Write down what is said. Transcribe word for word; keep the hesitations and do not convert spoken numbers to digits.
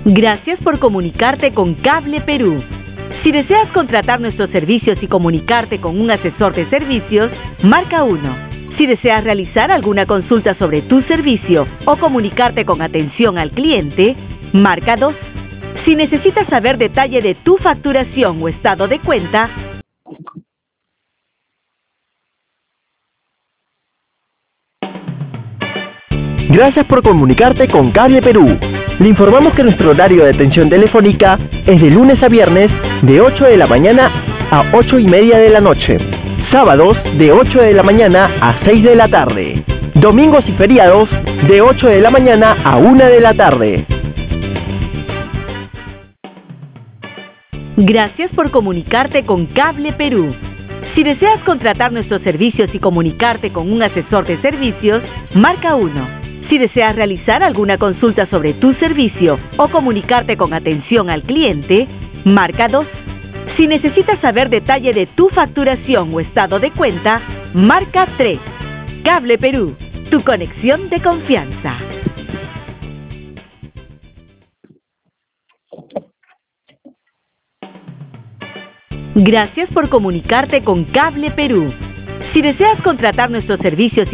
Gracias por comunicarte con Cable Perú. Si deseas contratar nuestros servicios y comunicarte con un asesor de servicios, marca uno. Si deseas realizar alguna consulta sobre tu servicio o comunicarte con atención al cliente, marca dos. Si necesitas saber detalle de tu facturación o estado de cuenta, Gracias por comunicarte con Cable Perú. Le informamos que nuestro horario de atención telefónica es de lunes a viernes de ocho de la mañana a ocho y media de la noche. Sábados de ocho de la mañana a seis de la tarde. Domingos y feriados de ocho de la mañana a una de la tarde. gracias por comunicarte con Cable Perú. Si deseas contratar nuestros servicios y comunicarte con un asesor de servicios, marca uno. Si deseas realizar alguna consulta sobre tu servicio o comunicarte con atención al cliente, marca dos. Si necesitas saber detalle de tu facturación o estado de cuenta, marca tres. Cable Perú, tu conexión de confianza. Gracias por comunicarte con Cable Perú. Si deseas contratar nuestros servicios y